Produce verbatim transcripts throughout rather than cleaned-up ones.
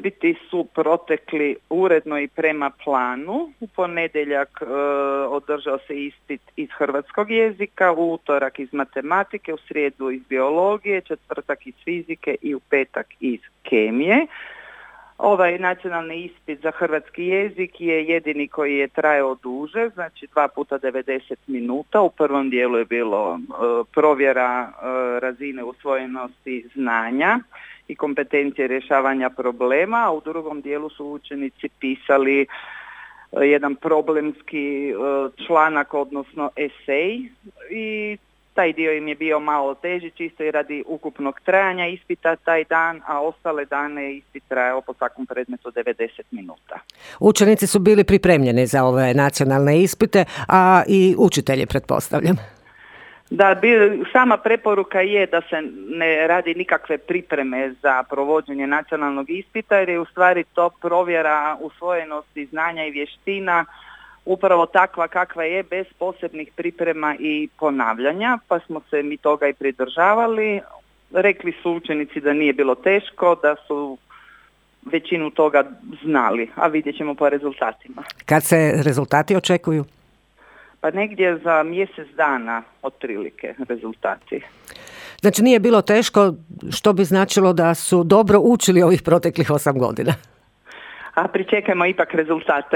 Ispiti su protekli uredno i prema planu. U ponedjeljak e, održao se ispit iz hrvatskog jezika, u utorak iz matematike, u srijedu iz biologije, četvrtak iz fizike i u petak iz kemije. Ovaj nacionalni ispit za hrvatski jezik je jedini koji je trajao duže, znači dva puta devedeset minuta. U prvom dijelu je bilo e, provjera e, razine usvojenosti znanja i kompetencije rješavanja problema, a u drugom dijelu su učenici pisali e, jedan problemski e, članak, odnosno esej, i taj dio im je bio malo teži, čisto i radi ukupnog trajanja ispita taj dan, a ostale dane je ispit trajao po svakom predmetu devedeset minuta. Učenici su bili pripremljeni za ove nacionalne ispite, a i učitelji, pretpostavljam. Da, bi, sama preporuka je da se ne radi nikakve pripreme za provođenje nacionalnog ispita, jer je u stvari to provjera usvojenosti znanja i vještina upravo takva kakva je, bez posebnih priprema i ponavljanja, pa smo se mi toga i pridržavali. Rekli su učenici da nije bilo teško, da su većinu toga znali, a vidjet ćemo po rezultatima. Kad se rezultati očekuju? Pa negdje za mjesec dana otprilike rezultati. Znači nije bilo teško, što bi značilo da su dobro učili ovih proteklih osam godina. A pričekajmo ipak rezultate.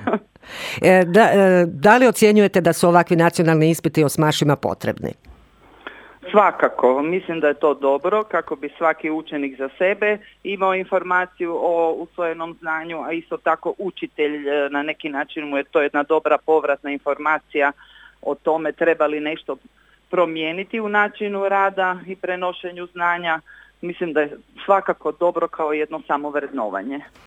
da, da li ocjenjujete da su ovakvi nacionalni ispiti osmašima potrebni? Svakako, mislim da je to dobro kako bi svaki učenik za sebe imao informaciju o usvojenom znanju, a isto tako učitelj na neki način mu je to jedna dobra povratna informacija o tome treba li nešto promijeniti u načinu rada i prenošenju znanja. Mislim da je svakako dobro kao jedno samovrednovanje.